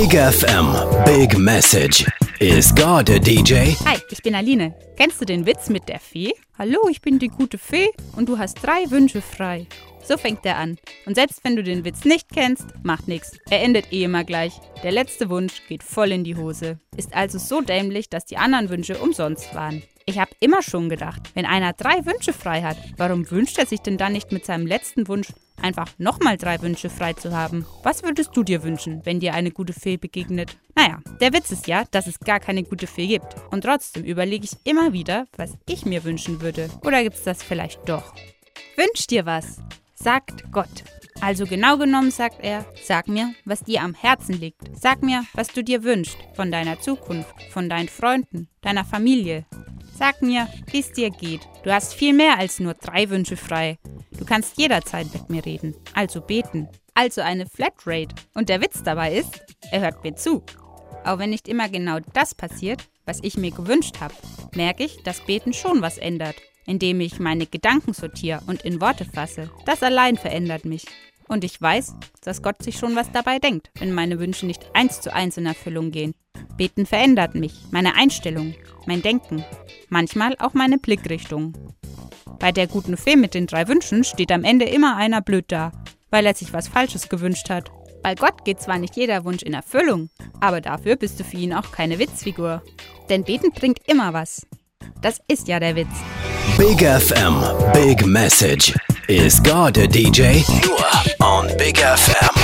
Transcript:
Big FM, Big Message. Ist God a DJ? Hi, ich bin Aline. Kennst du den Witz mit der Fee? Hallo, ich bin die gute Fee und du hast 3 Wünsche frei. So fängt er an. Und selbst wenn du den Witz nicht kennst, macht nichts. Er endet immer gleich. Der letzte Wunsch geht voll in die Hose. Ist also so dämlich, dass die anderen Wünsche umsonst waren. Ich habe immer schon gedacht, wenn einer 3 Wünsche frei hat, warum wünscht er sich denn dann nicht mit seinem letzten Wunsch einfach nochmal 3 Wünsche frei zu haben? Was würdest du dir wünschen, wenn dir eine gute Fee begegnet? Naja, der Witz ist ja, dass es gar keine gute Fee gibt. Und trotzdem überlege ich immer wieder, was ich mir wünschen würde. Oder gibt's das vielleicht doch? Wünsch dir was, sagt Gott. Also genau genommen sagt er, sag mir, was dir am Herzen liegt. Sag mir, was du dir wünschst von deiner Zukunft, von deinen Freunden, deiner Familie. Sag mir, wie es dir geht. Du hast viel mehr als nur 3 Wünsche frei. Du kannst jederzeit mit mir reden, also beten. Also eine Flatrate. Und der Witz dabei ist, er hört mir zu. Auch wenn nicht immer genau das passiert, was ich mir gewünscht habe, merke ich, dass Beten schon was ändert. Indem ich meine Gedanken sortiere und in Worte fasse. Das allein verändert mich. Und ich weiß, dass Gott sich schon was dabei denkt, wenn meine Wünsche nicht 1:1 in Erfüllung gehen. Beten verändert mich, meine Einstellung, mein Denken, manchmal auch meine Blickrichtung. Bei der guten Fee mit den 3 Wünschen steht am Ende immer einer blöd da, weil er sich was Falsches gewünscht hat. Bei Gott geht zwar nicht jeder Wunsch in Erfüllung, aber dafür bist du für ihn auch keine Witzfigur. Denn Beten bringt immer was. Das ist ja der Witz. Big FM, Big Message. Ist God a DJ? Nur on Big FM.